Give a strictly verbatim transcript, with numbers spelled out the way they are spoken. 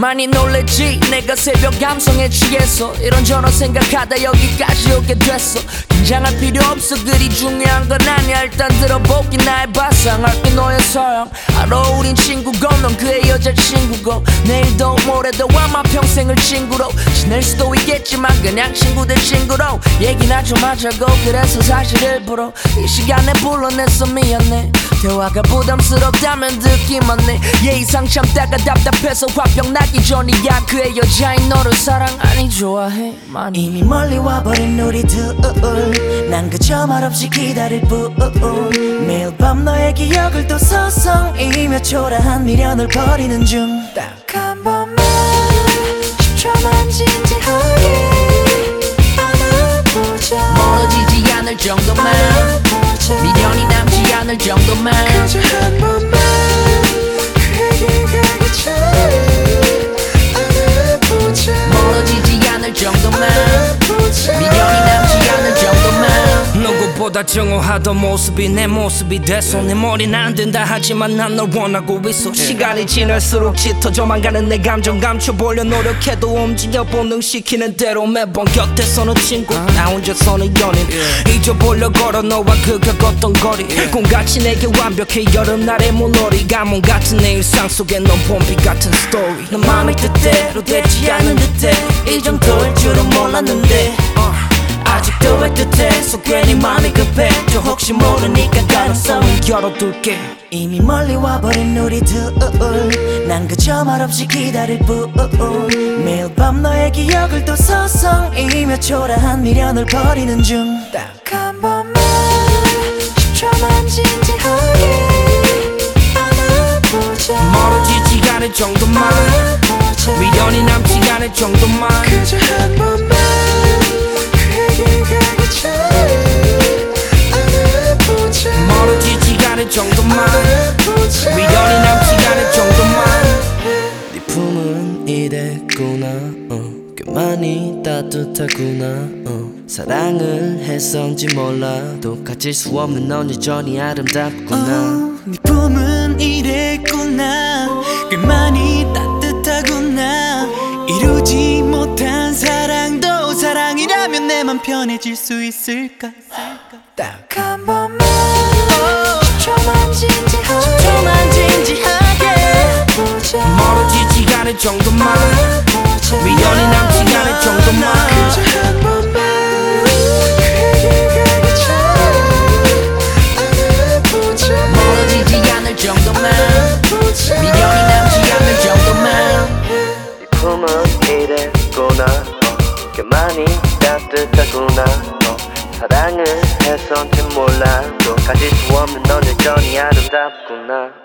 많이 놀랬지 내가 새벽 감성에 취해서 이런저런 생각하다 여기까지 오게 됐어. 긴장할 필요 없어 그리 중요한 건 아니야. 일단 들어보기 나의 바상 알게 너의 서양. 알아 우린 친구고 넌 그의 여자친구고 내일도 모레도 아마 평생을 친구로 지낼 수도 있겠지만 그냥 친구들 친구로 얘기나 좀 하자고. 그래서 사실 일부러 이 시간에 불러냈어. 미안해 대화가 부담스럽다면 듣기만 해. 예의상 참다가 답답해서 화병 나기 전이야. 그의 여자인 너를 사랑 아니 좋아해 많이. 이미 멀리 와버린 우리 둘 난 그저 말없이 기다릴 뿐. 매일 밤 너의 기억을 또 서성이며 초라한 미련을 버리는 중. 딱 한 번만 십 초만 진지하게 안아보자. 멀어지지 않을 정도만 미련이 남지 않을 정도만 그저 한 번만 그에게 가기 전에 안아보자. 멀어지지 않을 정도만 미련이 남지 않을 정도만. 누구보다 정오하던 모습이 내 모습이 돼서 내 머리는 안 된다 하지만 난 널 원하고 있어. 시간이 지날수록 짙어져만 가는 내 감정 감춰보려 노력해도 움직여 본능시키는 대로 매번 곁에서는 친구 나 혼자서는 연인. 잊어보려 걸어 너와 그 겪었던 거리 꿈같이 내게 완벽해 여름날의 물놀이. 가뭄 같은 내 일상 속에 넌 봄비 같은 스토리. 넌 맘의 뜻대로 되지 않은 듯해. 이 정도일 줄은 몰랐는데 아직도 애틋해서 괜히 맘이 급해. 또 혹시 모르니까 가능성을 열어둘게. 이미 멀리 와버린 우리 둘난 그저 말없이 기다릴 뿐. 매일 밤 너의 기억을 또 서성이며 초라한 미련을 버리는 중. 딱 한 번만 십 초만 진지하게 안아보자. 멀어지지 않을 정도만 미련이 남지 않을 정도만 그저 한 번만 그에게 가기 전에 안아보자. 멀어지지 않을 정도만 미련이 남지 않을 정도만. 네 품은 이랬구나 어. 꽤 많이 따뜻하구나 어. 사랑을 했었는지 몰라도 가질 수 없는 넌 여전히 아름답구나 어, 네 품은 이랬구나 꽤 많이 따뜻하구나. 이루지 못한 사랑도 사랑이라면 내 맘 편해질 수 있을까. 딱 한 번만 십 초만 진지하게 보자. 멀어지지 않을 정도만 미련이 남지 않을 정도만 그저 한 번만 그에게 가기 전에 안아보자. 멀어지지 않을 정도만 미련이 남지 않을 정도만. 네 품은 이랬구나 어. 꽤 많이 따뜻하구나 어. 사랑을 했었는지 몰라도 가질 수 없는 넌 여전히 아름답구나.